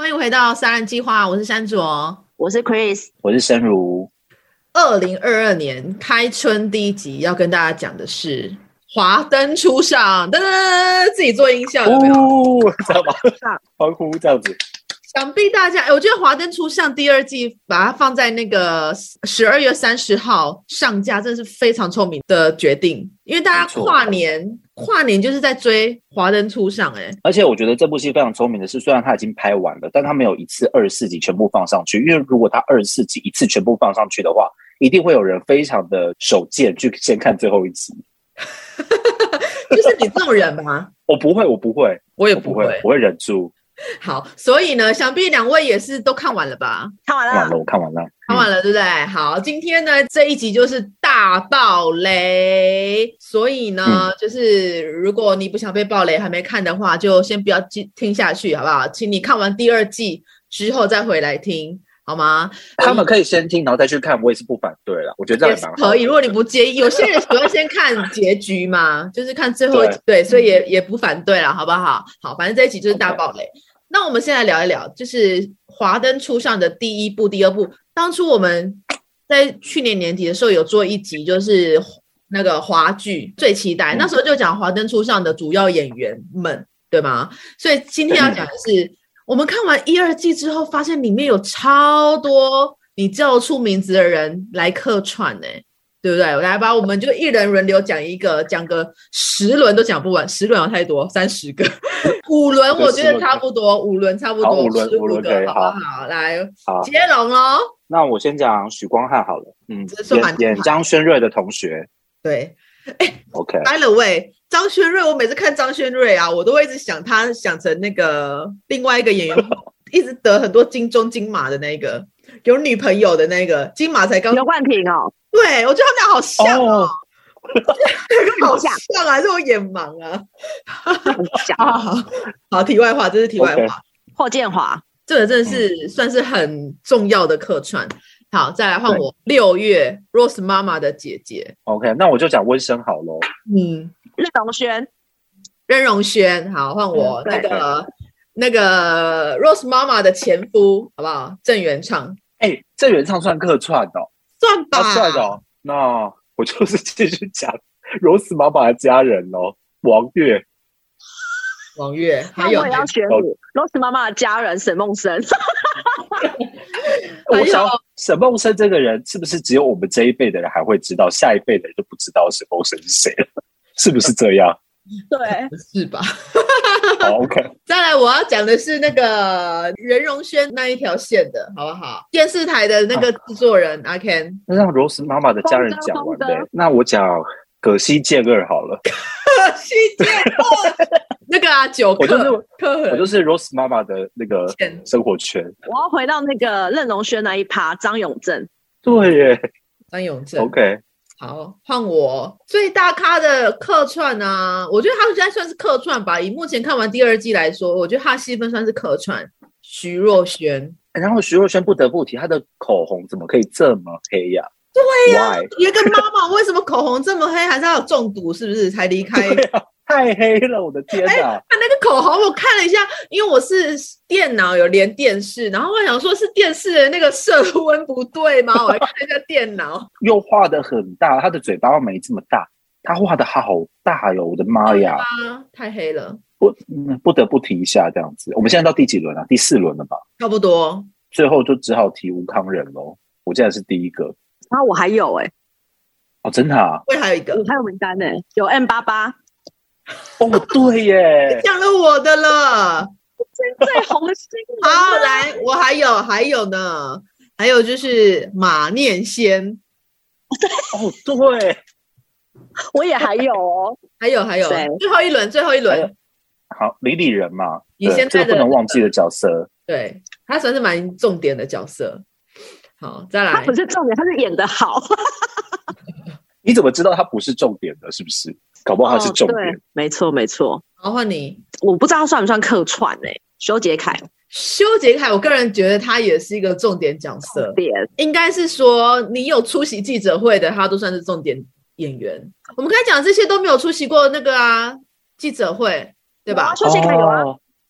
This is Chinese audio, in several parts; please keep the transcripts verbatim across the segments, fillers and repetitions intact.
欢迎回到三人计划，我是山卓， 我是 Chris， 我是申如。 二零二二年开春第一集要跟大家讲的是华灯初上，噔噔，自己做音效有没有？ 哦，知道吗？欢呼这样子。 想必大家，我觉得《华灯初上》第二季把它放在那个十二月三十号上架，真的是非常聪明的决定，因为大家跨年跨年就是在追《华灯初上》哎。 而且我觉得这部戏非常聪明的是，虽然它已经拍完了，但它没有一次二十四集全部放上去，因为如果它二十四集一次全部放上去的话，一定会有人非常的手贱去先看最后一集。 就是你这种人吗？ 我不会，我不会， 我也不会， 我不会，我会忍住。 好，所以呢，想必两位也是都看完了吧？ 看完了， 看完了，我看完了， 看完了，嗯、对不对？好，今天呢这一集就是大爆雷，所以呢，嗯、就是如果你不想被爆雷还没看的话，就先不要听下去，好不好？请你看完第二季之后再回来听。好吗？ 他们可以先听，然后再去看，我也是不反对啦。我觉得这样也蛮好的。 可以，如果你不介意，有些人喜欢先看结局嘛，就是看最后一集，对，对，所以也也不反对啦，好不好？好，反正这一集就是大爆雷。Okay. 那我们现在聊一聊，就是《华灯初上》的第一部、第二部。当初我们在去年年底的时候有做一集，就是那个华剧最期待，嗯、那时候就讲《华灯初上》的主要演员们，对吗？所以今天要讲的是。嗯我们看完一二季之后，发现里面有超多你叫出名字的人来客串呢、欸，对不对？来吧，我们就一人轮流讲一个，讲个十轮都讲不完，十轮有太多，三十个，五轮我觉得差不多，五轮差不多， 五轮五轮好不好？好来，接龙咯。 那我先讲许光汉好了，嗯，演演张轩睿的同学， 对，哎 ，OK。 By the way。张轩睿，我每次看张轩睿啊，我都会一直想他想成那个另外一个演员，一直得很多金钟金马的那个，有女朋友的那个金马才刚。 刘冠廷哦， 对，我觉得他们俩好像哦， 哦好像啊，还是我眼盲啊？好好好，题外话，这是题外话。 Okay. 霍建华， 这个真的是、嗯、算是很重要的客串。好，再来换我。六月 Rose 妈妈的姐姐。 OK， 那我就讲温升好咯。 嗯。任容萱， 任容萱，好，换我、嗯、那个那个 Rose 妈妈的前夫，好不好？郑元畅， 哎、欸，郑元畅算客串的、哦， 算吧， 算的、哦。那我就是继续讲 Rose 妈妈的家人哦，王月， 王月，还有我也要选我 Rose 妈妈的家人沈梦生。 我想沈梦生这个人是不是只有我们这一辈的人还会知道，下一辈的人就不知道沈梦生是谁了？是不是这样？ 对， 是吧？ 好 ，OK。 再来，我要讲的是那个任容萱那一条线的，好不好？电视台的那个制作人阿 Ken， 那让 Rose 妈妈的家人讲完的，那我讲葛西健二好了。 葛西健二，那个啊，九克， 我就是我就是 Rose 妈妈的那个生活圈。 我要回到那个任容萱那一趴，张永正。 对耶， 张永正 ，OK。 好，换我最大咖的客串啊，我觉得他现在算是客串吧。以目前看完第二季来说，我觉得他戏份算是客串。徐若瑄， 然后徐若瑄不得不提，她的口红怎么可以这么黑呀、啊？ 对呀、啊，一个妈妈为什么口红这么黑？还是要有中毒是不是才离开？ 对啊，太黑了，我的天哪！ 欸、他那个口红我看了一下，因为我是电脑有连电视，然后我想说是电视的那个色温不对吗？我还看了一下电脑， 又画得很大，他的嘴巴没这么大，他画得好大哟！我的妈呀， 太黑了， 不、嗯、不得不提一下这样子。我们现在到第几轮啊？第四轮了吧？ 差不多， 最后就只好提吴康仁咯。我现在是第一个， 啊，我还有哎、欸， 哦，真的啊？ 我还有一个， 我还有名单呢、欸，有 M 八八。 哦，对耶， 讲了我的了， 最红的新闻。 好，来，我还有还有呢，还有就是马念先。 哦，对， 我也还有哦， 还有还有，最后一轮，最后一轮。 好，李李仁嘛， 你现在这个不能忘记的角色， 对，他算是蛮重点的角色。好，再来， 他不是重点，他是演得好。 你怎么知道他不是重点的？是不是？搞不好他是重点。 哦、没错没错。 好，换你。 我不知道算不算客串诶、欸，修杰楷。 修杰楷，我个人觉得他也是一个重点角色。 点应该是说，你有出席记者会的，他都算是重点演员。我们刚才讲这些都没有出席过那个啊记者会，对吧？ 修杰楷有啊。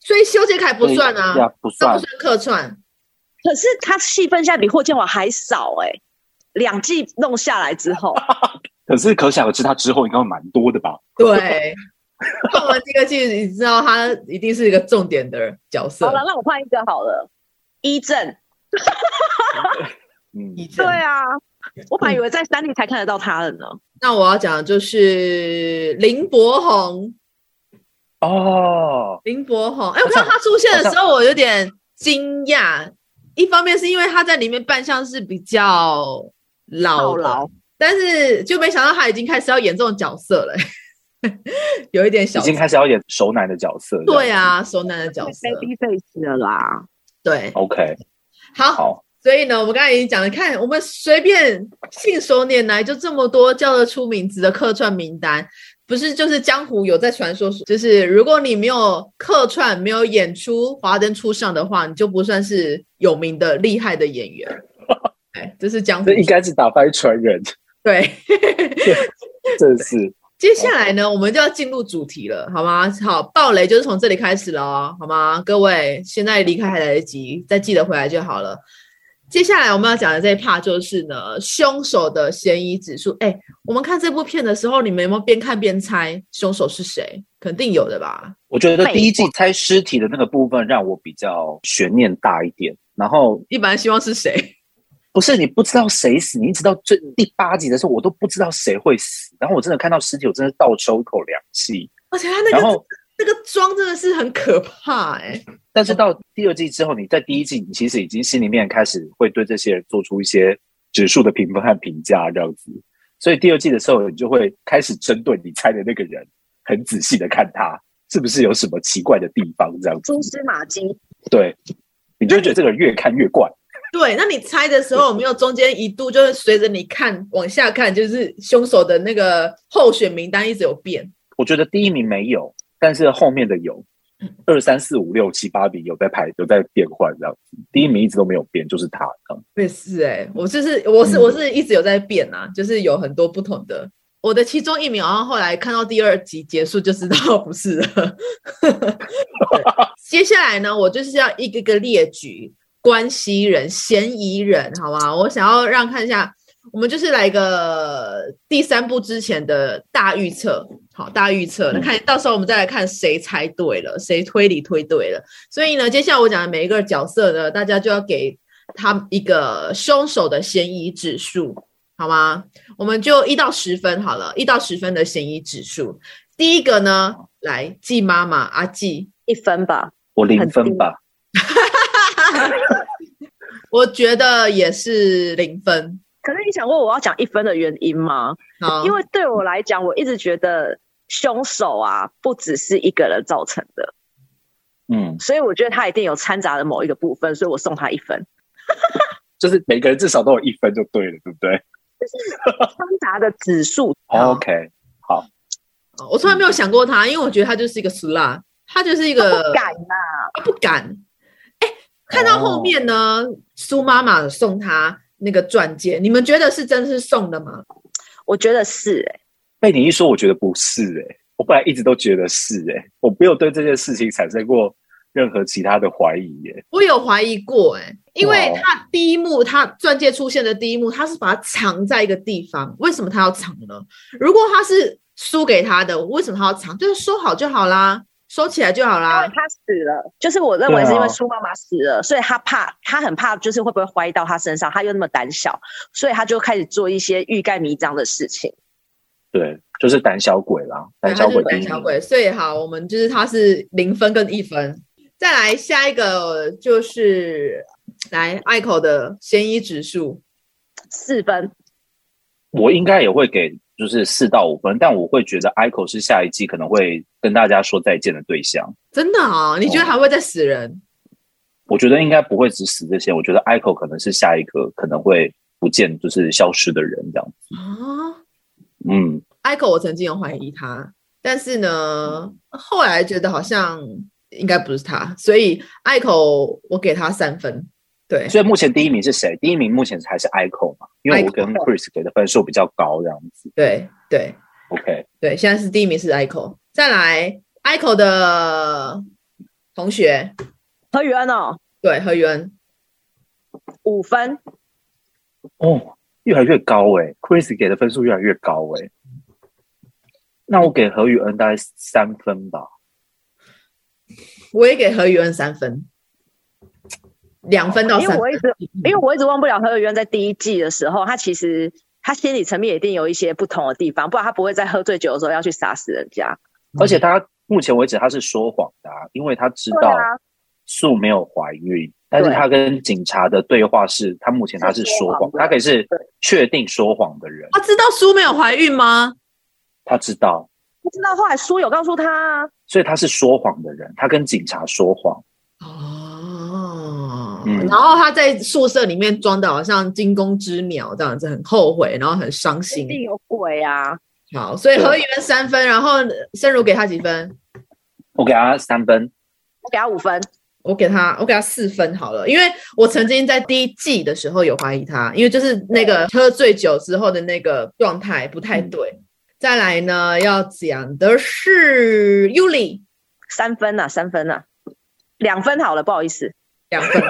所以修杰楷不算啊， 呀不算， 他不算客串。 可是他戏份现在比霍建华还少哎、欸，两季弄下来之后， 可是可想而知，他之后应该会蛮多的吧？ 对，看完第二季，你知道他一定是一个重点的角色。 好了，那我换一个好了，一正。 嗯， 对啊，我本来以为在三立才看得到他的呢。 那我要讲的就是林柏宏。 哦， 林柏宏，哎，我看到他出现的时候，我有点惊讶。一方面是因为他在里面扮相是比较老的，但是就没想到他已经开始要演这种角色了，有一点小， 已经开始要演熟男的角色。 对啊，熟男的角色 ，baby face 了啦。 对 ，OK， 好。 好， 所以呢，我们刚才已经讲了，看我们随便信手拈来就这么多叫得出名字的客串名单，不是就是江湖有在传说，就是如果你没有客串、没有演出华灯初上的话，你就不算是有名的厉害的演员。哎，这是江湖， 这应该是打败传人。 对， 这是。 接下来呢，我们就要进入主题了，好吗？好，爆雷就是从这里开始了哦，好吗？各位，现在离开还来得及，再记得回来就好了。接下来我们要讲的这一 part 就是呢，凶手的嫌疑指数。哎，我们看这部片的时候，你们有没有边看边猜凶手是谁？肯定有的吧？ 我觉得第一季猜尸体的那个部分让我比较悬念大一点，然后一般希望是谁？ 不是你不知道谁死，你一直到最第八集的时候，我都不知道谁会死。然后我真的看到尸体，我真的倒抽一口凉气。 而且他那个然后那个妆真的是很可怕哎、欸。 但是到第二季之后，你在第一季，你其实已经心里面开始会对这些人做出一些指数的评分和评价，这样子。所以第二季的时候，你就会开始针对你猜的那个人，很仔细的看他是不是有什么奇怪的地方，这样子。 蛛丝马迹。 对，你就会觉得这个人越看越怪。 对，那你猜的时候有没有中间一度就是随着你看往下看，就是凶手的那个候选名单一直有变？ 我觉得第一名没有，但是后面的有，二三四五六七八名有在排，有在变换这样子。第一名一直都没有变，就是他。 对，是哎、欸，我就是我是、嗯、我是一直有在变啊，就是有很多不同的。我的其中一名，然后后来看到第二集结束就知道不是了。接下来呢，我就是要一个个列举。关系人、嫌疑人，好吗？我想要让看一下，我们就是来一个第三部之前的大预测，好，大预测。那看到时候我们再来看谁猜对了，谁推理推对了。所以呢，接下来我讲的每一个角色呢，大家就要给他一个凶手的嫌疑指数，好吗？我们就一到十分好了，一到十分的嫌疑指数。第一个呢，来季妈妈阿季一分吧， 我零分吧。 我觉得也是零分。 可是你想问我要讲一分的原因吗？因为对我来讲，我一直觉得凶手啊不只是一个人造成的，嗯，所以我觉得他一定有掺杂了某一个部分，所以我送他一分。 就是每个人至少都有一分就对了，对不对？ 就是掺杂的指数。 OK， 好。 我从来没有想过他，因为我觉得他就是一个死辣，他就是一个他不敢啊， 他不敢。看到后面呢，苏、oh. 妈妈送他那个钻戒，你们觉得是真是送的吗？ 我觉得是哎、欸， 被你一说，我觉得不是哎、欸，我本来一直都觉得是哎、欸，我没有对这件事情产生过任何其他的怀疑耶、欸。 我有怀疑过哎、欸，因为他第一幕，他钻戒出现的第一幕，他是把它藏在一个地方，为什么他要藏呢？如果他是输给他的，为什么他要藏？就是收好就好啦。收起来就好啦。 他死了，就是我认为是因为苏妈妈死了，啊、所以他怕，他很怕，就是会不会怀疑到他身上，他又那么胆小，所以他就开始做一些欲盖弥彰的事情。 对，就是胆小鬼啦，胆小鬼， 胆小鬼。所以好，我们就是他是零分跟一分。再来下一个就是来艾口的嫌疑指数四分， 我应该也会给。就是四到五分，但我会觉得 Aiko 是下一季可能会跟大家说再见的对象。 真的啊、哦？你觉得还会再死人、哦？ 我觉得应该不会只死这些，我觉得 Aiko 可能是下一个可能会不见，就是消失的人这样子。 啊， 嗯 ，Aiko 我曾经有怀疑他，但是呢，后来觉得好像应该不是他，所以 Aiko 我给他三分。对， 所以目前第一名是谁？第一名目前还是 Aiko 嘛，因为我跟 Chris 给的分数比较高，这样子。 对对 ，OK， 对，现在是第一名是 Aiko， 再来 Aiko 的同学， 何宇恩哦， 对，何宇恩五分。 哦，越来越高哎、欸、，Chris 给的分数越来越高哎、欸。那我给何宇恩大概三分吧。 我也给何宇恩三分，两分到三分。 因为我一直，因为我一直忘不了何宇恩在第一季的时候，他其实他心理层面一定有一些不同的地方，不然他不会在喝醉酒的时候要去杀死人家。 而且他目前为止他是说谎的、啊，因为他知道素没有怀孕，但是他跟警察的对话是，他目前他是说谎，他可以是确定说谎的人。 他知道苏没有怀孕吗？ 他知道， 不知道后来苏有告诉他， 所以他是说谎的人，他跟警察说谎。 哦，嗯、然后他在宿舍里面装的好像惊弓之鸟这样子，很后悔，然后很伤心。 一定有鬼啊！ 好，所以何宇恩三分，然后申如给他几分？ 我给他三分， 我给他五分。 我给他，我给他四分好了，因为我曾经在第一季的时候有怀疑他，因为就是那个喝醉酒之后的那个状态不太对。嗯、再来呢，要讲的是 Yuli， 三分啊，三分啊，两分好了，不好意思， 两分。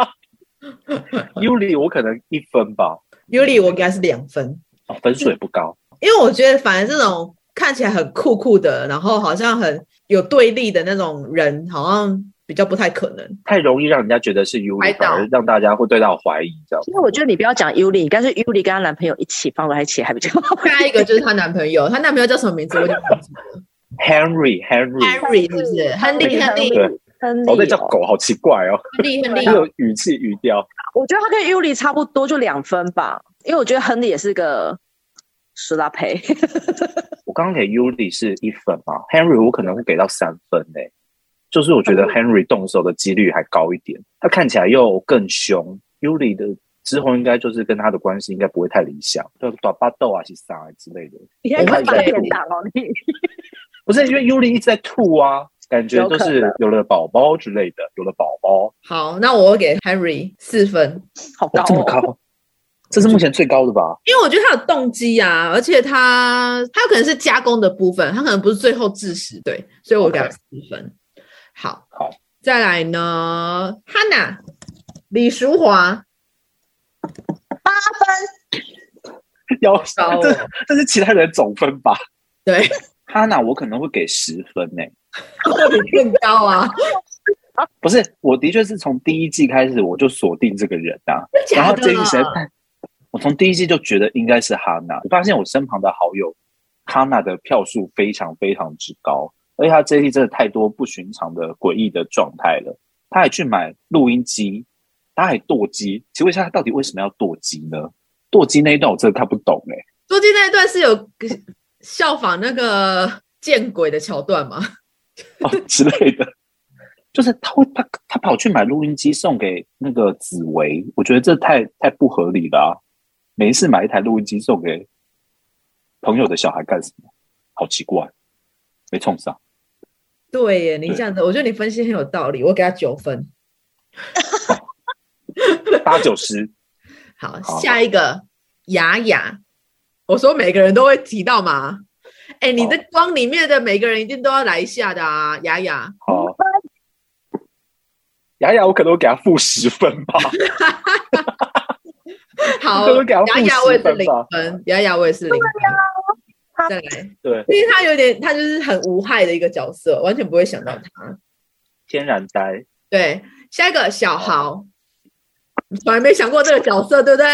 Yuli 我可能一分吧 ，Yuli 我给他是两分， 哦，分数也不高， 因为我觉得反正这种看起来很酷酷的，然后好像很有对立的那种人，好像比较不太可能， 太容易让人家觉得是 Yuli， 反而让大家会对他有怀疑，这样。 因为我觉得你不要讲 Yuli， 但是 Yuli 跟她男朋友一起放在一起还比较好。 下一个就是她男朋友，她男朋友叫什么名字？我就忘记了。 Henry Henry Henry 是不是？亨利亨利， 亨利， 哦，那叫狗，好奇怪哦。 亨利亨利， 有语气语调。 我觉得他跟 Yuli 差不多，就两分吧，因为我觉得亨利也是个施拉佩。 我刚刚给 Yuli 是一分嘛 ，Henry 我可能会给到三分诶、欸。就是我觉得 Henry 动手的几率还高一点，他看起来又更凶。Yuli 的之后应该就是跟他的关系应该不会太理想，就打巴豆啊、是啥之类的。 你看快点打哦你！ 不是因为 Yuli 一直在吐啊，感觉都是有了宝宝之类的，有了宝宝。 好，那我给 Henry 四分， 好高、哦， 这么高，这是目前最高的吧？ 因为我觉得他有动机啊，而且他他有可能是加工的部分，他可能不是最后致死，对，所以我给他四分。Okay.好， 好， 再来呢 ，Hana 李淑华八分， 要高、哦，这这是其他人总分吧？ 对 ，Hana 我可能会给十分呢、欸， 比更高啊！ 不是，我的确是从第一季开始我就锁定这个人啊，然后这一实在太，我从第一季就觉得应该是 Hana， 我发现我身旁的好友 Hana 的票数非常非常之高。而且他这一季真的太多不寻常的诡异的状态了，他还去买录音机，他还剁机，请问一下他到底为什么要剁机呢？剁机那一段我真的看不懂哎、欸。 剁机那一段是有效仿那个见鬼的桥段吗？ 哦之类的，就是他会他他跑去买录音机送给那个紫薇，我觉得这太太不合理了啊！每一次买一台录音机送给朋友的小孩干什么？好奇怪。没冲上， 对耶，你这样子，我觉得你分析很有道理，我给他九分， 八九十。 好，下一个雅雅，我说每个人都会提到嘛，哎、欸，你的光里面的每个人一定都要来一下的啊，雅雅。 好，雅雅，我可能会给他负十分吧。 好，雅雅我也是零分，雅雅我也是零分。再来， 对， 因为他有点，他就是很无害的一个角色，完全不会想到他。 天然呆。 对，下一个小豪，你从来没想过这个角色，对不对？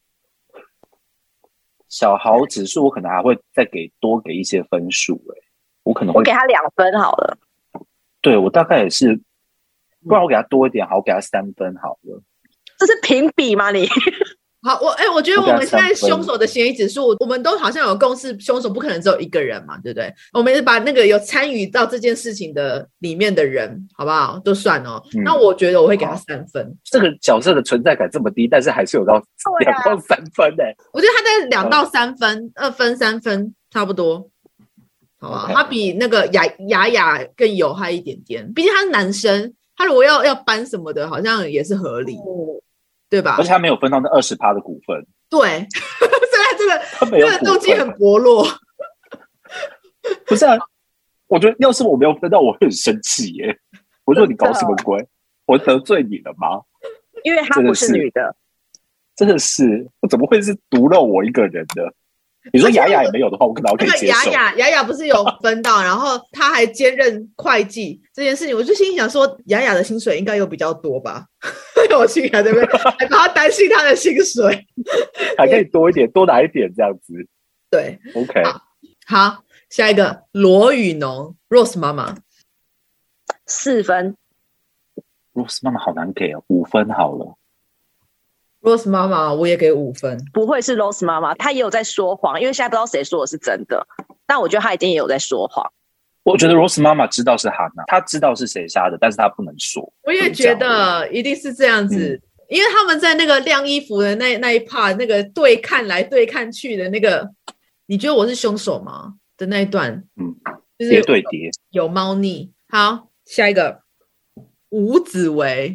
小豪指数我可能还会再给多给一些分数、欸，哎，我可能会我给他两分好了。 对，我大概也是，不然我给他多一点，好，我给他三分好了。 这是评比吗你？ 好，我哎、欸，我觉得我们现在凶手的嫌疑指数，我们都好像有共识，凶手不可能只有一个人嘛，对不对？我们是把那个有参与到这件事情的里面的人，好不好？都算哦。嗯、那我觉得我会给他三分。 这个角色的存在感这么低，但是还是有到两到三分哎、欸。 我觉得他在两到三分，二、嗯、分、三分差不多，好不好？ Okay. 他比那个雅雅雅更有害一点点，毕竟他是男生，他如果要要搬什么的，好像也是合理。嗯对吧？ 而且他没有分到那二十趴的股份。 对，现在这个这个动机很薄弱。 不是啊，我觉得要是我没有分到，我会很生气耶。 我说你搞什么鬼？我得罪你了吗？ 因为她不是女的， 真的是，我怎么会是独漏我一个人的？你说雅雅也没有的话，我可能可以接受。 雅雅雅雅不是有分到，然后她还兼任会计这件事情，我就心里想说，雅雅的薪水应该有比较多吧？我心里还在那边还帮她担心她的薪水， 还可以多一点，多拿一点这样子。 对 ，OK， 好，好，下一个罗雨农 Rose 妈妈四分。 Rose 妈妈好难给哦，五分好了。 Rose 妈妈我也给五分， 不会是 Rose 妈妈，她也有在说谎，因为现在不知道谁说的是真的，但我觉得她一定也有在说谎。 我觉得 Rose 妈妈知道是哈娜，她知道是谁杀的，但是她不能说。 我也觉得一定是这样子，嗯、因为他们在那个晾衣服的那那一 part， 那个对看来对看去的那个，你觉得我是凶手吗？的那一段， 嗯， 就是叠对叠， 有猫腻。好，下一个吴子维。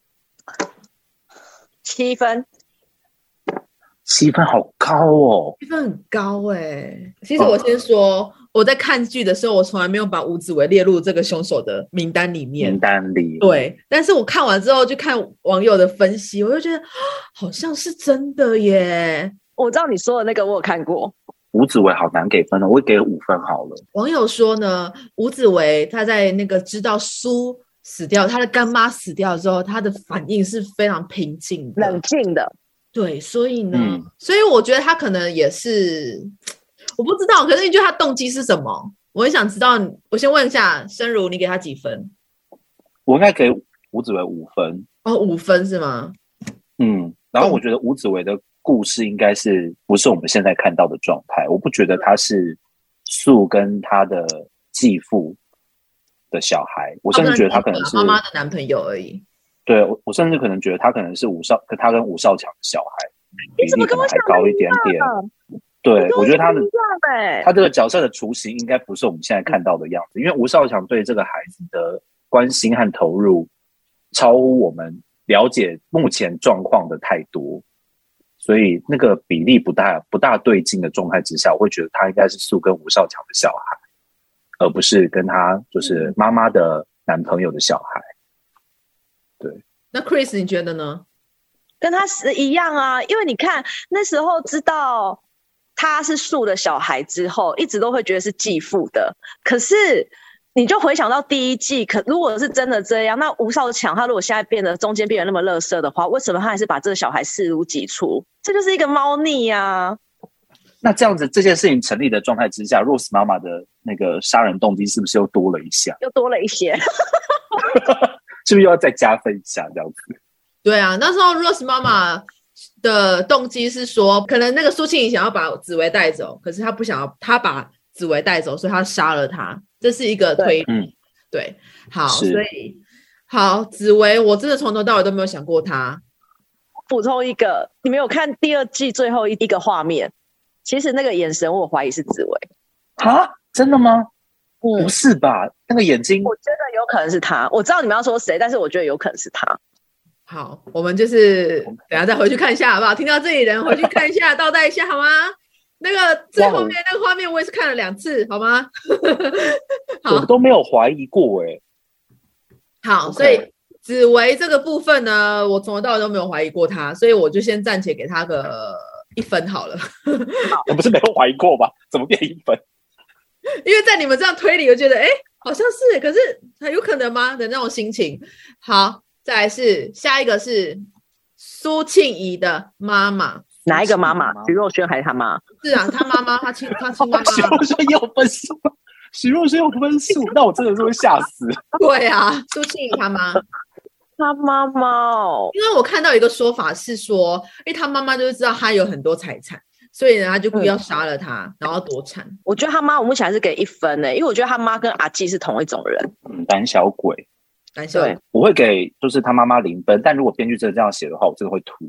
七分， 七分好高哦， 七分很高哎、欸。其实我先说，哦、我在看剧的时候，我从来没有把吴子维列入这个凶手的名单里面。 名单里， 对。但是我看完之后，就看网友的分析，我就觉得好像是真的耶。 我知道你说的那个，我有看过。 吴子维好难给分的，我会给五分好了。 网友说呢，吴子维他在那个知道苏死掉，他的干妈死掉之后，他的反应是非常平静的、 冷静的。 对，所以呢、 嗯， 所以我觉得他可能也是，我不知道，可是你觉得他动机是什么？我很想知道。我先问一下申如，你给他几分？ 我应该给吴子维五分。 哦，五分是吗？ 嗯，然后我觉得吴子维的故事应该是不是我们现在看到的状态？我不觉得他是素跟他的继父的小孩，我甚至觉得他可能是妈妈的男朋友而已。 对，我我甚至可能觉得他可能是吴少，他跟吴少强的小孩， 你怎么跟我想还高一点点？对，我觉得他的欸、 他这个角色的雏形应该不是我们现在看到的样子，因为吴少强对这个孩子的关心和投入超乎我们了解目前状况的太多，所以那个比例不大不大对劲的状态之下，我会觉得他应该是素跟吴少强的小孩，而不是跟他就是妈妈的男朋友的小孩。对， 那 Chris 你觉得呢？ 跟他是一样啊，因为你看那时候知道他是素的小孩之后，一直都会觉得是继父的。可是你就回想到第一季，可如果是真的这样，那吴少强他如果现在变得中间变得那么垃圾的话，为什么他还是把这个小孩视如己出？这就是一个猫腻啊。 那这样子这件事情成立的状态之下 ，Rose 妈妈的那个杀人动机是不是又多了一下？ 又多了一些。 是不是又要再加分一下这样子？ 对啊，那时候 Rose 妈妈的动机是说，可能那个苏庆怡想要把紫薇带走，可是他不想要，他把紫薇带走，所以他杀了他，这是一个推理。 嗯， 对，好，所以好，紫薇，我真的从头到尾都没有想过他。 补充一个，你没有看第二季最后一个画面，其实那个眼神我怀疑是紫薇。 啊，真的吗？ 嗯、 不是吧？那个眼睛， 我觉得有可能是他。我知道你们要说谁，但是我觉得有可能是他。 好，我们就是等一下再回去看一下，好不好？听到这里人回去看一下，倒带一下，好吗？那个最后面那个画面我也是看了两次，好吗？ 好，我都没有怀疑过哎、欸。 好， okay. 所以紫薇这个部分呢，我从头到尾都没有怀疑过他，所以我就先暂且给他个一分好了。 我不是没有怀疑过吗？怎么变一分？ 因为在你们这样推理，我觉得哎，好像是，可是有可能吗的那种心情。好，再来是下一个是苏庆怡的妈妈， 哪一个妈妈？徐若瑄还是他妈？ 是啊，他妈妈，他亲他亲妈妈。 徐若瑄也有分数吗？徐若瑄有分数，那我真的是会吓死。 对啊，苏庆怡他妈， 他妈妈哦， 因为我看到一个说法是说，因为他妈妈就是知道他有很多财产。所以呢，他就故意要杀了他，嗯、然后夺产。 我觉得他妈，我目前还是给一分呢、欸，因为我觉得他妈跟阿纪是同一种人。 嗯，胆小鬼， 胆小鬼。 我会给就是他妈妈零分，但如果编剧真的这样写的话，我真的会吐。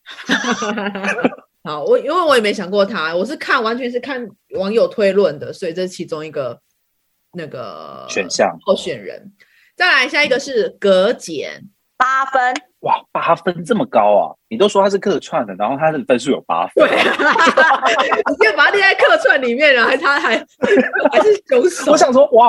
好，我因为我也没想过他，我是看完全是看网友推论的，所以这是其中一个那个选项候选人。再来下一个是葛简， 八分。 哇，八分这么高啊！你都说他是客串的，然后他的分数有八分， 对、啊，你直接把他列在客串里面了，还他还还是凶手。 我想说，哇，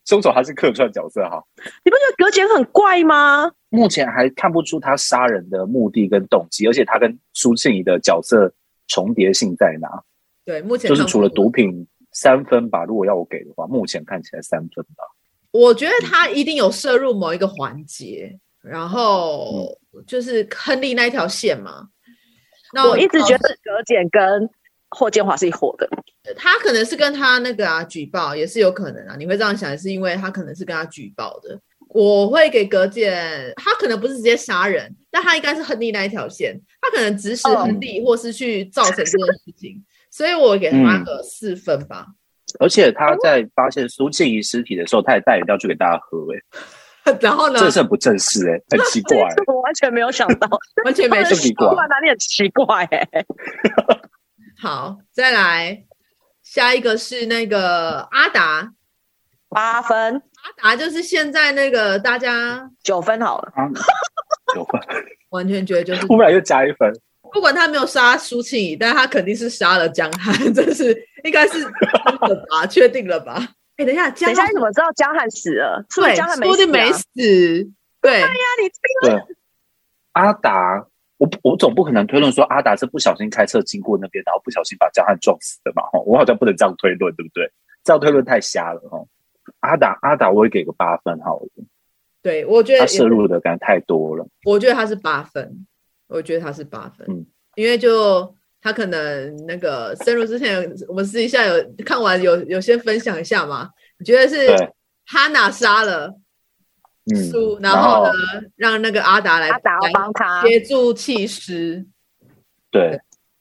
凶手还是客串角色哈。 你不觉得葛简很怪吗？ 目前还看不出他杀人的目的跟动机，而且他跟苏庆仪的角色重叠性在哪？ 对，目前就是除了毒品三分吧，如果要我给的话，目前看起来三分吧。 我觉得他一定有摄入某一个环节，然后就是亨利那一条线嘛。那我一直觉得葛简跟霍建华是一伙的， 他可能是跟他那个啊举报也是有可能啊。你会这样想，是因为他可能是跟他举报的。我会给葛简，他可能不是直接杀人，但他应该是亨利那一条线，他可能指使亨利或是去造成这件事情，所以我给他个四分吧。 而且他在发现苏庆仪尸体的时候，他也带饮料去给大家喝、欸， 然后呢？ 这是很不正式、欸，很奇怪、欸。 我完全没有想到， 完全没想到， 哪里很奇怪哎、欸。 好，再来下一个是那个阿达， 八分。 阿达就是现在那个大家九分好了， 啊、九分， 完全觉得就是忽然又加一分。 不管他没有杀苏庆仪，但他肯定是杀了江汉，这是应该是真的吧？确定了吧？哎、欸，等一下， 等一下，你怎么知道江汉死了？ 对， 江汉没死、啊，没死。对， 对呀、啊，你对阿达，我我总不可能推论说阿达是不小心开车经过那边，然后不小心把江汉撞死的嘛？我好像不能这样推论，对不对？这样推论太瞎了哈。阿达，阿达，我会给个八分好了。 对，我觉得他摄入的感觉太多了。 我觉得他是八分，我觉得他是八分， 嗯， 因为就他可能那个深入之前，我们私底下有看完有有先分享一下嘛？你觉得是哈娜杀了苏、嗯，然后呢让那个阿达来阿达帮他协助弃尸？ 对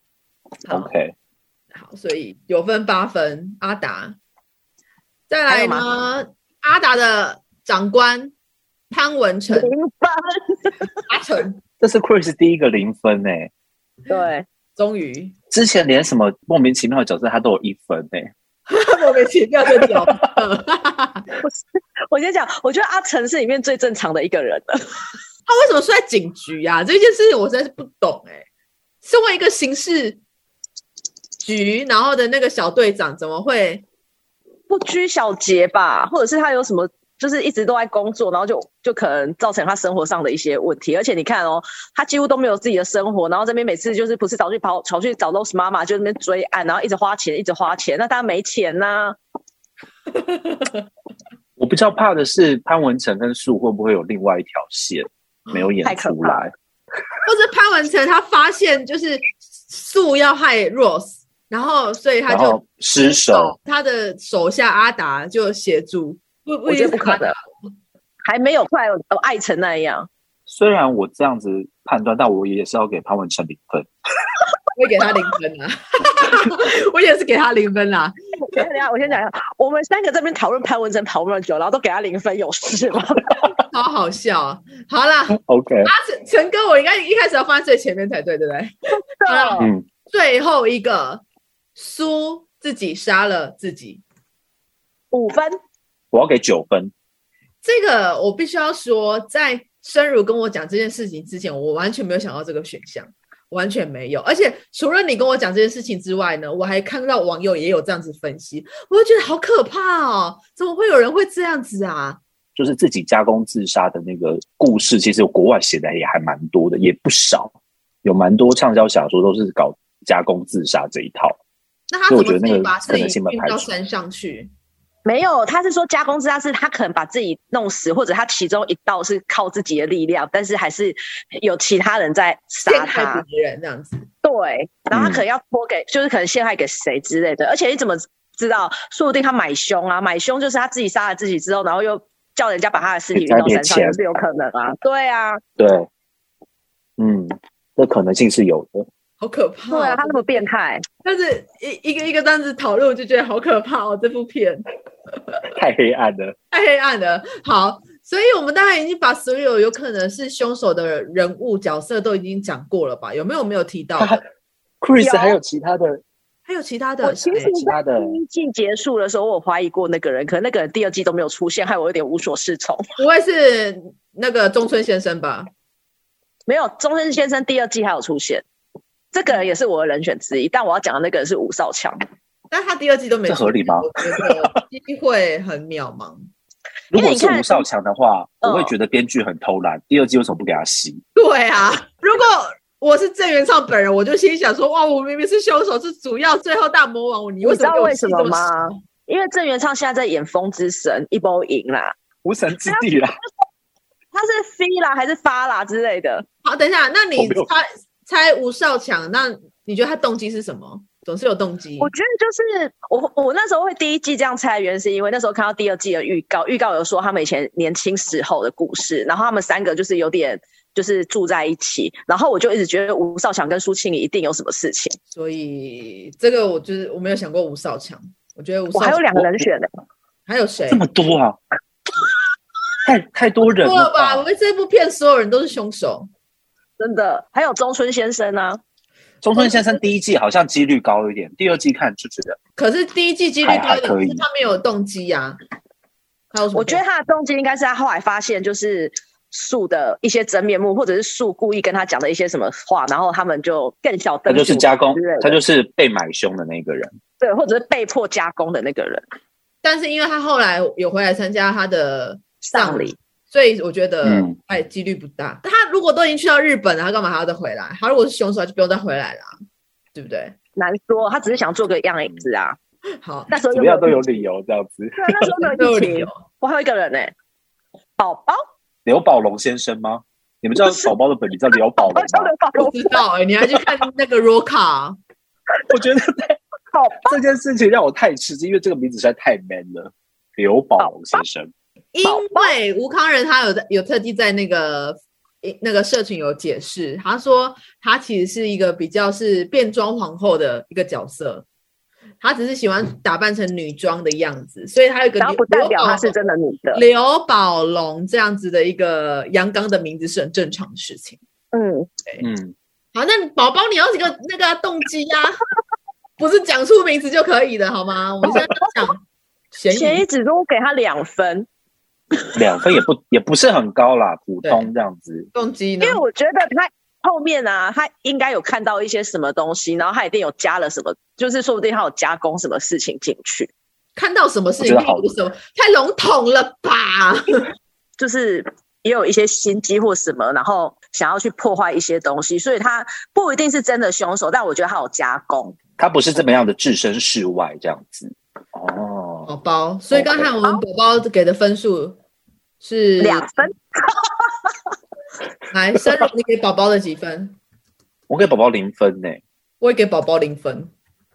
，OK， 好，所以有分八分，阿达。再来呢，阿达的长官潘文成零分， 阿成， 这是 Chris 第一个零分哎、欸， 对， 终于之前连什么莫名其妙的角色他都有一分哎、 欸，莫名其妙的角色。 我先讲，我觉得阿成是里面最正常的一个人了。他为什么睡在警局啊？这件事情我实在是不懂哎、欸。身为一个刑事局，然后的那个小队长，怎么会？ 不拘小节吧，或者是他有什么，就是一直都在工作，然后就就可能造成他生活上的一些问题。而且你看哦，他几乎都没有自己的生活，然后这边每次就是不是跑去跑跑去找 Rose 妈妈，就在那边追案，然后一直花钱，一直花钱，那他没钱呐、啊。 我比较怕的是潘文成跟树会不会有另外一条线没有演出来， 或者潘文成他发现就是树要害 Rose。然后，所以他就失手， 他的手下阿达就协助。不， 我觉得不可能，还没有快有爱成那样。 虽然我这样子判断，但我也是要给潘文成零分。 我也给他零分啦，我也是给他零分啦。 等一下，我先讲一下，我们三个这边讨论潘文成讨论了久，然后都给他零分，有事吗？ 好好笑。好啦 ，OK。 阿成陈哥，我应该一开始要放在最前面才对，对不对？ 嗯。 最后一个。苏自己杀了自己， 五分， 我要给九分。 这个我必须要说，在深如跟我讲这件事情之前，我完全没有想到这个选项，完全没有。而且除了你跟我讲这件事情之外呢，我还看到网友也有这样子分析，我就觉得好可怕哦，怎么会有人会这样子啊？ 就是自己加工自杀的那个故事，其实国外写的也还蛮多的，也不少，有蛮多畅销小说都是搞加工自杀这一套。 那他怎么自己把自己运到山上去？ 没有，他是说加工自杀是他可能把自己弄死，或者他其中一道是靠自己的力量，但是还是有其他人在杀他， 别人这样子。 对，然后他可能要托给，嗯、就是可能陷害给谁之类的。而且你怎么知道？说不定他买凶啊，买凶就是他自己杀了自己之后，然后又叫人家把他的尸体运到山上，也是有可能啊。对啊， 对，嗯，这可能性是有的。 好可怕、哦！ 对啊，他那么变态， 但是一一个一个这样子讨论，我就觉得好可怕哦！这部片太黑暗了， 太黑暗了。好，所以我们大概已经把所有有可能是凶手的人物角色都已经讲过了吧？有没有没有提到的 ？Chris 还有其他的， 还有其他的。 我其实在第一季结束的时候，我怀疑过那个人，可能那个人第二季都没有出现，害我有点无所适从。 不会是那个中村先生吧？ 没有，中村先生第二季还有出现。这个人也是我的人选之一，但我要讲的那个人是吴少强， 但他第二季都没， 这合理吗？ 我觉得机会很渺茫。 如果是吴少强的话，我会觉得编剧很偷懒。第二季为什么不给他戏？ 对啊，如果我是郑元畅本人，我就心想说：哇，我明明是凶手，是主要最后大魔王，你为什么知道为什么吗？因为郑元畅现在在演《风之神》，一波赢啦， 无神之地啦。 他是 C 啦还是发啦之类的？ 好，等一下，那你猜猜吴少强，那你觉得他动机是什么？总是有动机。 我觉得就是我我那时候会第一季这样猜的原因，是因为那时候看到第二季的预告，预告有说他们以前年轻时候的故事，然后他们三个就是有点就是住在一起，然后我就一直觉得吴少强跟苏庆仪一定有什么事情， 所以这个我就是我没有想过吴少强，我觉得吴少强我还有两个人选呢， 还有谁？ 这么多啊！太太多人了吧？我们这部片所有人都是凶手， 真的。还有中村先生啊。 中村先生第一季好像几率高一点，第二季看就觉得， 可是第一季几率高一点，可是他没有动机啊。 我觉得他的动机应该是他后来发现就是树的一些真面目，或者是树故意跟他讲的一些什么话，然后他们就更小灯。 他就是加工，他就是被买凶的那个人， 对，或者是被迫加工的那个人。 但是因为他后来有回来参加他的丧礼。所以我觉得哎，几率不大。他如果都已经去到日本了，他干嘛还要再回来？他如果是凶手，他就不用再回来了，对不对？ 难说，他只是想做个样子啊。 好， 那时候主要都有理由这样子。 对，那时候都有理由。我还有一个人呢、欸，宝宝刘宝龙先生吗？你们知道宝宝的本名叫刘宝龙吗？ 不知道哎、欸，你还去看那个 Roca？ 我觉得这件事情让我太吃惊，因为这个名字实在太 man 了。刘宝龙先生。 因为吴慷仁他有有特地在那个那个社群有解释，他说他其实是一个比较是变装皇后的一个角色，他只是喜欢打扮成女装的样子，所以他有一个然后不代表他是真的女的。 刘宝龙这样子的一个阳刚的名字是很正常的事情。 嗯， 对，嗯，好，那宝宝你要一个那个动机呀、啊，不是讲出名字就可以的好吗？我们现在讲嫌疑指数给他两分。 两分也不也不是很高啦，普通这样子。 动机呢？ 因为我觉得他后面啊，他应该有看到一些什么东西，然后他一定有加了什么，就是说不定他有加工什么事情进去。 看到什么事情？例如什么？太笼统了吧？ 就是也有一些心机或什么，然后想要去破坏一些东西，所以他不一定是真的凶手，但我觉得他有加工。 他不是这么样的置身事外这样子。哦， 宝宝，所以刚才我们宝宝给的分数是两分。 来，申荣，你给宝宝的几分？ 我给宝宝零分呢、欸。 我也给宝宝零分。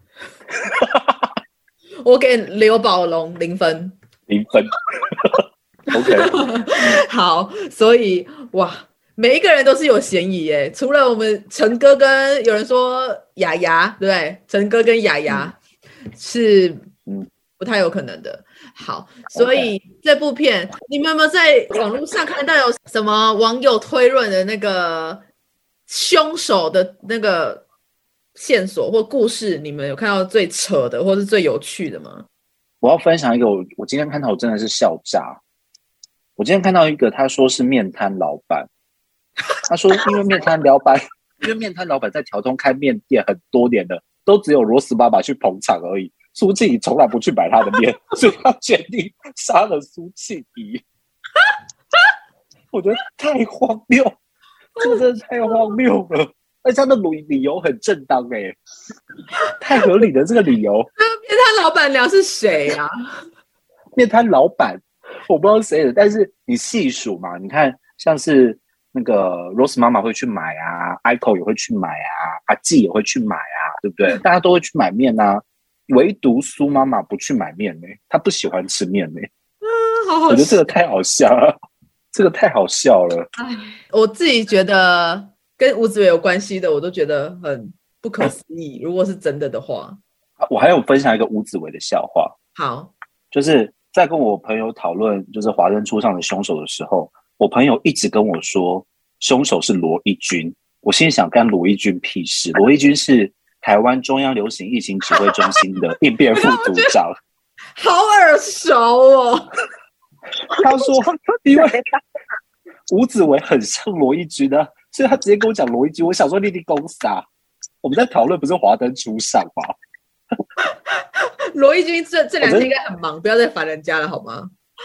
我给刘宝龙零分。 零分。OK。 好，所以哇，每一个人都是有嫌疑耶，除了我们陈哥跟有人说雅雅，对不对？陈哥跟雅雅、嗯、是。嗯，不太有可能的。好，所以 okay. 这部片你们有没有在网络上看到有什么网友推论的那个凶手的那个线索或故事？你们有看到最扯的或是最有趣的吗？ 我要分享一个我我今天看到我真的是笑炸。我今天看到一个他说是面摊老板，他说因为面摊老板因为面摊老板在条通开面店很多年了，都只有罗斯爸爸去捧场而已。苏庆仪从来不去买他的面，所以他决定杀了苏庆仪。我觉得太荒谬，这个真的太荒谬了。而且他的理由很正当哎、欸，太合理的这个理由。 面摊老板娘是谁啊？ 面摊老板我不知道谁的，但是你细数嘛，你看像是那个 Rose 妈妈会去买啊 ，Ico 也会去买啊，阿纪也会去买啊，对不对？大家都会去买面啊。唯独苏妈妈不去买面呢、欸，她不喜欢吃面呢、欸。 嗯，好好笑， 我觉得这个太好笑了，这个太好笑了。 哎，我自己觉得跟吴子维有关系的，我都觉得很不可思议。如果是真的的话， 我还有分享一个吴子维的笑话。 好， 就是在跟我朋友讨论就是华灯初上的凶手的时候，我朋友一直跟我说凶手是罗一钧。我心想干罗一钧屁事？罗一钧是台湾中央流行疫情指挥中心的应变副组长。 好耳熟哦。 他说因为吴子维很像罗一钧的，所以他直接跟我讲罗一钧。我想说你你公傻，我们在讨论不是华灯初上吗？ 罗一钧这这两天应该很忙，不要再烦人家了好吗？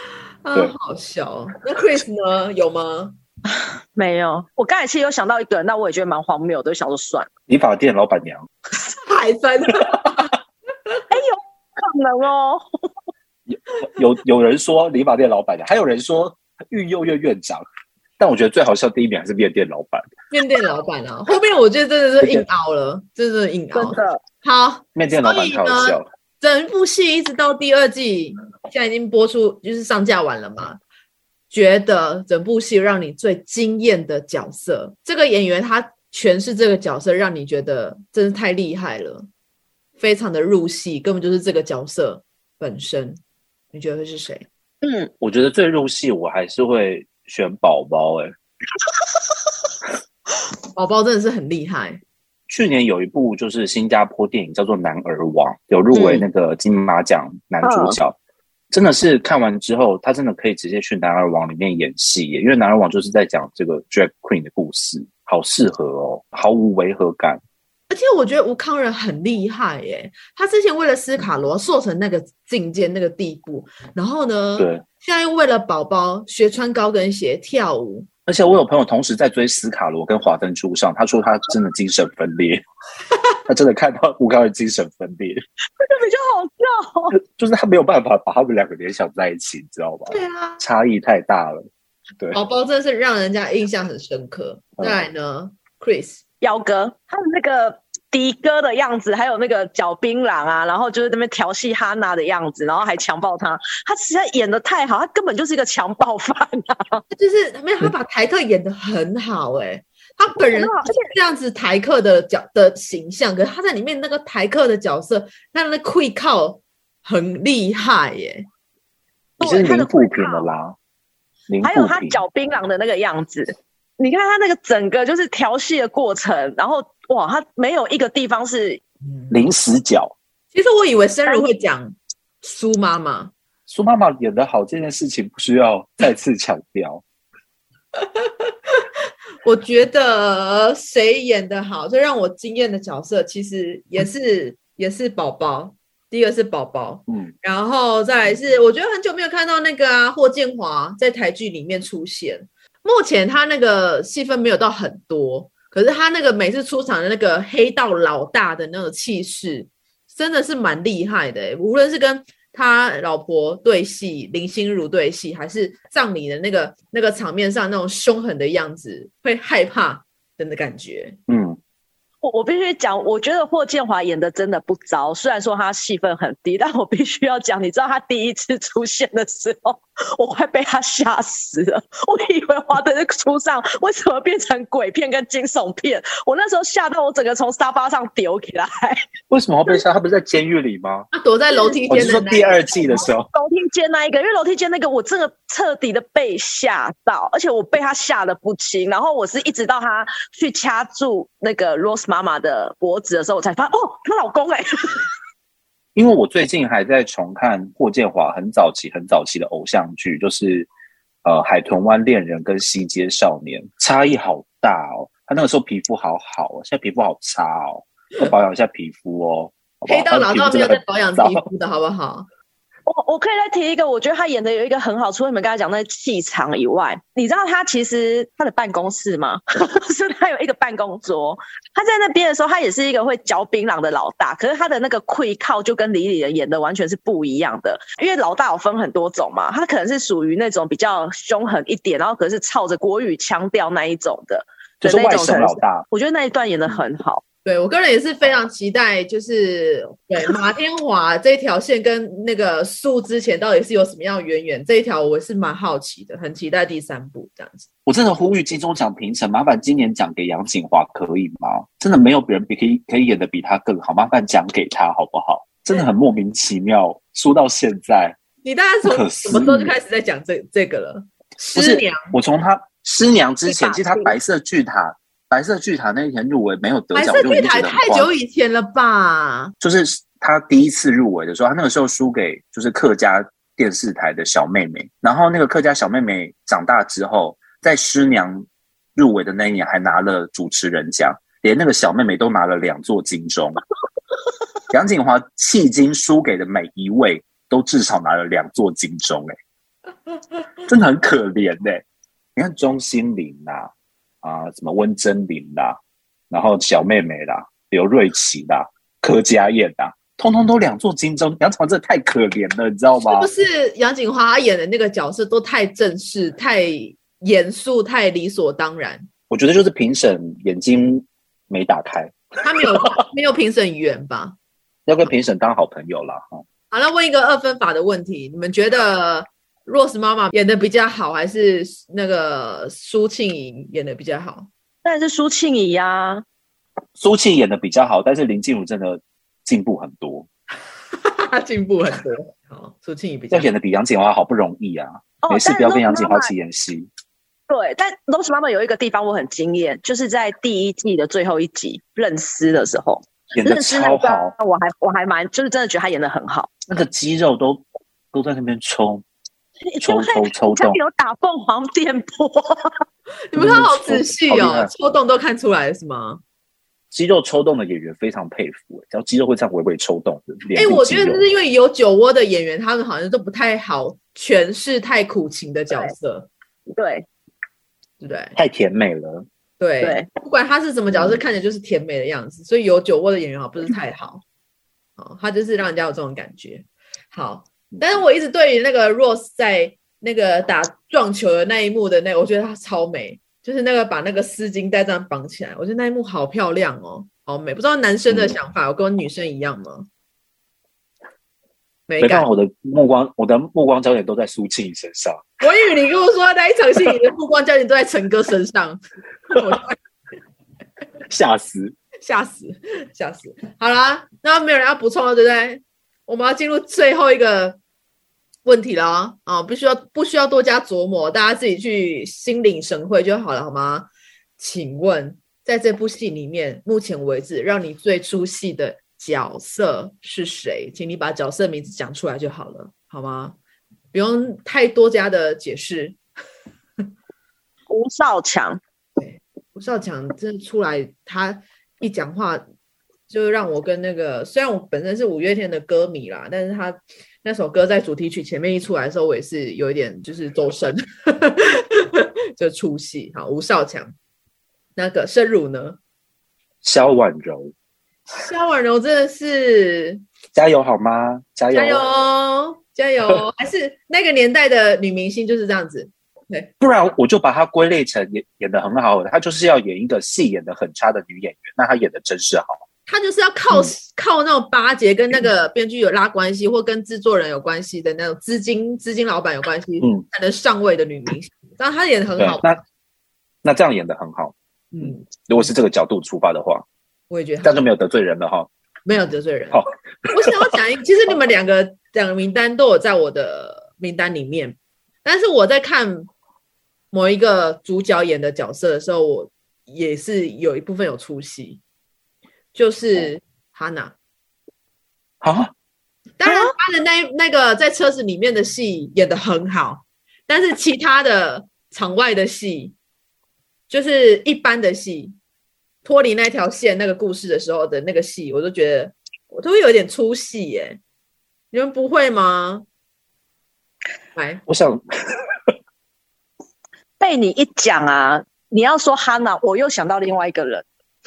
啊，好笑哦。那 Chris 呢？有吗？ 没有。我刚才其实有想到一个，那我也觉得蛮荒谬的，就想说算了。 理发店老板娘， 海分。哎、 欸，有可能哦。 有有有人说理发店老板娘，还有人说育幼院院长。但我觉得最好笑第一名还是面店老板。 面店老板啊，后面我觉得真的是硬凹了，真的是硬凹。 真的好， 面店老板太好笑了。 整部戏一直到第二季，现在已经播出，就是上架完了嘛。觉得整部戏让你最惊艳的角色，这个演员他诠释这个角色，让你觉得真是太厉害了，非常的入戏，根本就是这个角色本身。你觉得会是谁？ 嗯， 我觉得最入戏，我还是会选宝宝。哎， 宝宝真的是很厉害。 去年有一部就是新加坡电影叫做《男儿王》，有入围那个金马奖男主角。嗯，真的是看完之后，他真的可以直接去《男儿王》里面演戏耶，因为《男儿王》就是在讲这个 drag queen 的故事，好适合哦，毫无违和感。 而且我觉得吴慷仁很厉害耶，他之前为了斯卡罗瘦成那个境界那个地步，然后呢， 对， 现在又为了宝宝学穿高跟鞋跳舞。 而且我有朋友同时在追斯卡罗跟华灯初上，他说他真的精神分裂，他真的看到吴慷仁精神分裂， 这个比较好笑， 就是他没有办法把他们两个联想在一起，你知道吗？ 对啊， 差异太大了。对， 宝宝真的是让人家印象很深刻。嗯、再来呢 ，Chris 姚哥，他的那个迪哥的样子，还有那个嚼槟榔啊，然后就是那边调戏哈娜的样子，然后还强暴他，他实在演得太好，他根本就是一个强暴犯啊！ 就是没有他把台客演得很好哎、欸，他本人这样子台客的角的形象，可是他在里面那个台客的角色，他的跪靠很厉害耶、 欸，你是零负评的啦， 还有他嚼槟榔的那个样子。你看他那个整个就是调戏的过程，然后哇，他没有一个地方是零死角。 其实我以为深如会讲苏妈妈， 苏妈妈演得好这件事情不需要再次强调。 我觉得谁演得好，最让我惊艳的角色，其实也是、嗯、也是宝宝。第一个是宝宝，嗯，然后再来是我觉得很久没有看到那个啊霍建华在台剧里面出现。目前他那个戏份没有到很多，可是他那个每次出场的那个黑道老大的那种气势，真的是蛮厉害的、欸。无论是跟他老婆对戏，林心如对戏，还是葬礼的那个那个场面上那种凶狠的样子，会害怕的感觉。嗯。 我, 我必须讲，我觉得霍建华演的真的不糟，虽然说他戏份很低，但我必须要讲，你知道他第一次出现的时候，我快被他吓死了。我以为华灯初上，为什么变成鬼片跟惊悚片？我那时候吓到我整个从沙发上丢起来。 为什么会被吓？他不是在监狱里吗？ 他躲在楼梯间的那一个。 我是说第二季的时候， 楼梯间那一个，因为楼梯间那个我真的彻底的被吓到，而且我被他吓得不轻。然后我是一直到他去掐住那个 Rose 妈妈的脖子的时候，我才发现哦，她老公哎、欸。 因为我最近还在重看霍建华很早期、很早期的偶像剧，就是呃《海豚湾恋人》跟《西街少年》，差异好大哦。他那个时候皮肤好好哦，现在皮肤好差哦，要保养一下皮肤哦。好不好？ 黑道老大没有在保养皮肤的好不好？ 我我可以再提一个，我觉得他演的有一个很好，除了你们刚才讲那气场以外，你知道他其实他的办公室吗？是他有一个办公桌，他在那边的时候，他也是一个会嚼槟榔的老大，可是他的那个跪靠就跟李李仁演的完全是不一样的，因为老大有分很多种嘛，他可能是属于那种比较凶狠一点，然后可是操着国语腔调那一种的， 就是外省老大。 我觉得那一段演得很好。 对，我个人也是非常期待，就是对马天华这一条线跟那个素之前到底是有什么样的渊源，这一条我是蛮好奇的，很期待第三部这样子。 我真的呼吁金钟奖评审，麻烦今年奖给杨谨华可以吗？真的没有人比可以可以演得比他更好，麻烦奖给他好不好？真的很莫名其妙，说到现在。 你大概从什么时候就开始在讲这这个了？师娘， 我从他师娘之前，其实他白色巨塔。白色巨塔那一天入围没有得奖， 白色巨塔太久以前了吧？ 就是他第一次入围的时候，他那个时候输给就是客家电视台的小妹妹，然后那个客家小妹妹长大之后，在师娘入围的那一年还拿了主持人奖，连那个小妹妹都拿了两座金钟。杨谨华迄今输给的每一位都至少拿了两座金钟、欸、 真的很可怜哎、欸。你看钟欣凌啦，啊，什么温真菱啦，然后小妹妹啦，刘瑞琦啦，柯佳燕啦，通通都两座金钟，杨景华真的太可怜了，你知道吗？ 是不是杨锦华她演的那个角色都太正式、太严肃、太理所当然？ 我觉得就是评审眼睛没打开， 他没有没有评审缘吧？ 要跟评审当好朋友啦。 好，那问一个二分法的问题，你们觉得 Rose 妈妈演的比较好，还是那个苏庆仪演的比较好？ 当然是苏庆仪啊。 苏庆演的比较好，但是林静茹真的进步很多。 进步很多。好，苏庆仪比较好， 要演的比杨锦华好不容易啊。哦、没事，不要跟杨锦华一起演戏。 对，但 Rose 妈妈有一个地方我很惊艳，就是在第一季的最后一集认尸的时候， 演得超好。 我还我还蛮就是真的觉得他演得很好， 那个肌肉都都在那边抽抽抽抽动， 有打凤凰电波。 你们看好仔细哦，抽动都看出来是吗？ 肌肉抽动的演员非常佩服，只要肌肉会这样微微抽动的。哎、 欸，我觉得是因为有酒窝的演员，他们好像都不太好诠释太苦情的角色。 对。 对不对？ 太甜美了。 对， 对， 不管他是什么角色，看起来就是甜美的样子。所以有酒窝的演员好不是太好，好，他就是让人家有这种感觉。好，但是我一直对于那个 Rose 在那个打撞球的那一幕的那个，我觉得她超美，就是那个把那个丝巾带这样绑起来，我觉得那一幕好漂亮哦，好美。不知道男生的想法有跟女生一样吗？ 没看我的目光，我的目光焦点都在苏庆仪身上。 我以为你跟我说那一场戏，你的目光焦点都在陈哥身上， 吓死， 吓死，吓死！好啦，那没有人要补充了，对不对？我们要进入最后一个问题了啊、哦！不需要不需要多加琢磨，大家自己去心领神会就好了，好吗？请问，在这部戏里面，目前为止让你最出戏的角色是谁？请你把角色名字讲出来就好了，好吗？不用太多加的解释。 吴少强， 对，吴少强真的出来，他一讲话就让我跟那个，虽然我本身是五月天的歌迷啦，但是他那首歌在主题曲前面一出来的时候，我也是有一点就是周深，就出戏。好，吴少强，那个申如呢？ 萧婉柔。 萧婉柔真的是加油好吗？加油加油加油！还是那个年代的女明星就是这样子，对， 不然我就把她归类成演演得很好的，她就是要演一个戏演得很差的女演员，那她演得真是好。 她就是要靠、嗯、靠那种巴结，跟那个编剧有拉关系，或跟制作人有关系的那种资金资金老板有关系，嗯，才能上位的女明星。但她演得很好， 那那这样演得很好。嗯，如果是这个角度出发的话。 我也觉得这样就没有得罪人了哈， 没有得罪人。好，我想要讲一，其实你们两个两个名单都有在我的名单里面，但是我在看某一个主角演的角色的时候，我也是有一部分有出戏，就是哈娜。 啊， 当然他的那那个在车子里面的戏演得很好，但是其他的场外的戏，就是一般的戏。脱离那条线那个故事的时候的那个戏，我都觉得我都会有点出戏耶，你们不会吗？来， 我想被你一讲啊，你要说哈娜，我又想到另外一个人，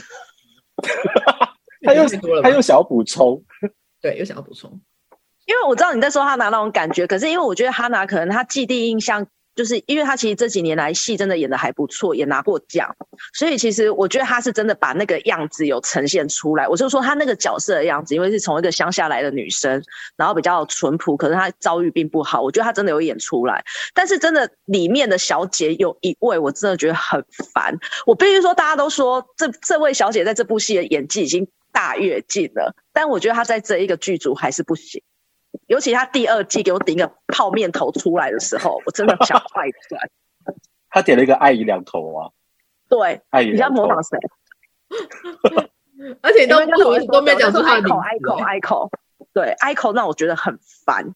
他又他又想要补充， 对，又想要补充， 因为我知道你在说哈娜那种感觉，可是因为我觉得哈娜可能他既定印象。就是因为他其实这几年来戏真的演得还不错，也拿过奖，所以其实我觉得他是真的把那个样子有呈现出来。我就说他那个角色的样子，因为是从一个乡下来的女生，然后比较淳朴，可是她遭遇并不好，我觉得他真的有演出来。但是真的里面的小姐有一位我真的觉得很烦，我必须说大家都说这这位小姐在这部戏的演技已经大跃进了，但我觉得她在这一个剧组还是不行。尤其他第二季给我顶一个泡面头出来的时候，我真的想坏转。 他点了一个爱姨两头啊， 对， 爱姨两头。 你在模仿谁？ 而且都不都没讲出他的名字。 Ico Ico， 对 Ico 让我觉得很烦。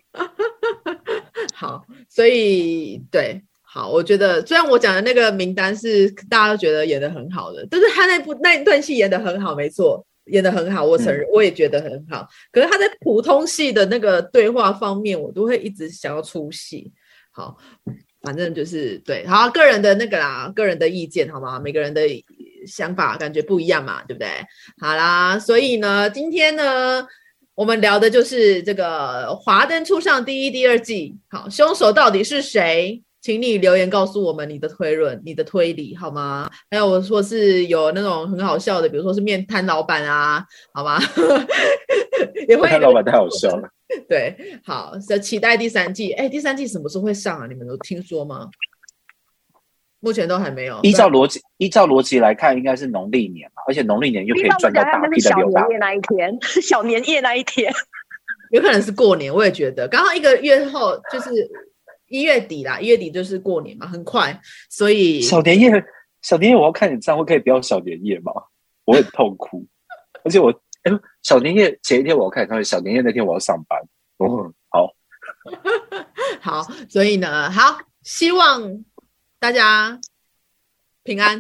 好，所以对，好，我觉得虽然我讲的那个名单是大家都觉得演得很好的，但是他那部那一段戏演得很好，没错。演得很好，我承认、嗯，我也觉得很好。可是他在普通戏的那个对话方面，我都会一直想要出戏。 好，反正就是对，好，个人的那个啦，个人的意见好吗？每个人的想法感觉不一样嘛，对不对？好啦，所以呢，今天呢，我们聊的就是这个《华灯初上》第一、第二季。好，凶手到底是谁？请你留言告诉我们你的推论、你的推理，好吗？还有我说是有那种很好笑的，比如说是面摊老板啊，好吗？也会面摊老板太好笑了。 对，好，期待第三季。哎，第三季什么时候会上啊？你们有听说吗？目前都还没有。 依照逻辑，依照逻辑来看，应该是农历年嘛，而且农历年又可以赚到大批的流量。 小年夜那一天，小年夜那一天， 有可能是过年，我也觉得，刚好一个月后就是一月底啦，一月底就是过年嘛，很快，所以小年夜，小年夜我要看演唱会，可以不要小年夜吗？我很痛苦，而且我。哎，小年夜前一天我要看演唱会，小年夜那天我要上班。哦，好， 好，所以呢，好，希望大家平安。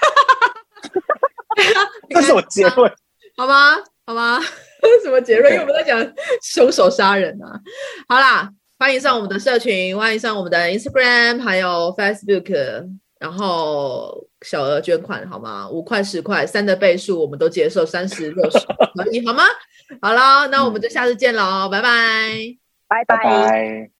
这是我结论， 好吗？好吗？什么结论？ Okay. 因为我们在讲凶手杀人啊。好啦，欢迎上我们的社群，欢迎上我们的 Instagram， 还有 Facebook。然后小额捐款好吗？五块十块三的倍数我们都接受，三十六十可以好吗？好了，那我们就下次见喽，拜拜， 拜拜。